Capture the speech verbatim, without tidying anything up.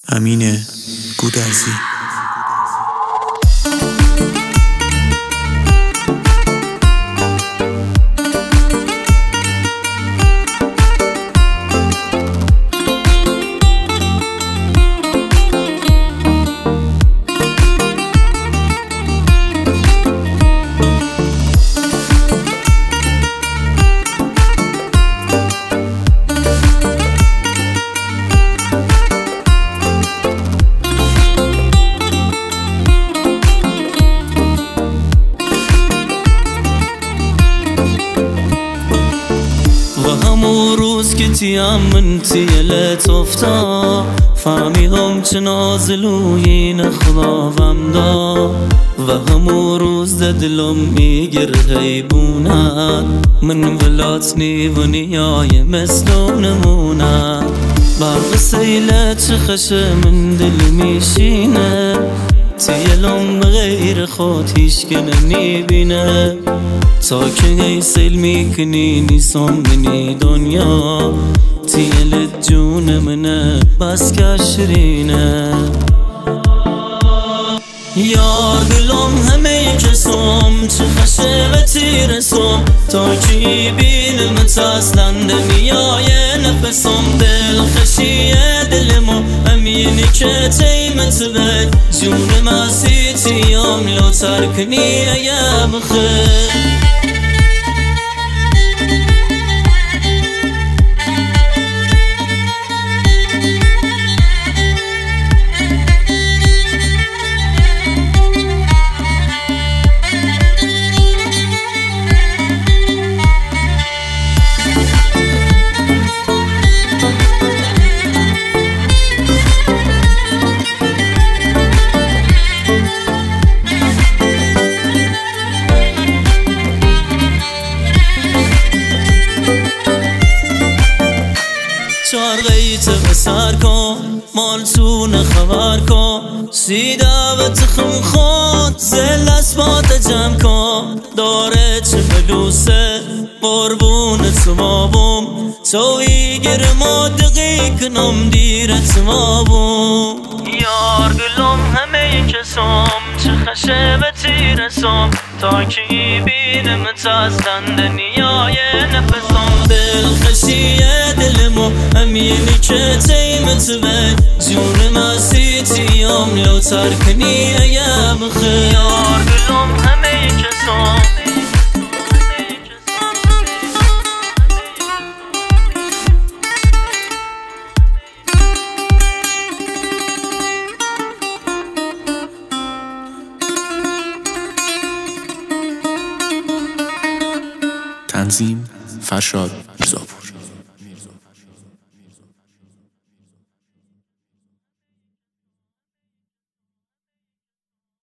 امین گودرزی. همون روز که تیم من تیلت افتا فهمیدم چه نازلوی نخلاوم دا و همون روز ده دلم میگر حیبونه من ولات نیونیای مثل نمونه برق سیلت چه خشه من دل میشینه تیلم غیر خود هیچ که نمیبینه تا که ای سیل میکنی نیستم بینی دنیا تیلت جون منه بس که شرینه یار دلم همه کسم چه خشه و تیرسم تا که بینم اصلا دنیای نفسم دل خشیه دلمو امینی که تیمت بد جون ماسی تیم لو ترکنی ایام خیر چارغیت بسر کن مالتون خبر کن سیدا و تخم خود زل اسبات جمع کن داره چه بلوسه قربونت مابوم توی گرما دقیق کنم دیرت مابوم یار گلم همه کسم چه خشه و تیرسم تا که بینم تازدن دنیای نفسم دل خشیه دلمو امینی که تیمت بد جون ماسی تیم لو ترکنی ایام خیر یار گلم همه کسم تنظیم فرشاد میرزاپور.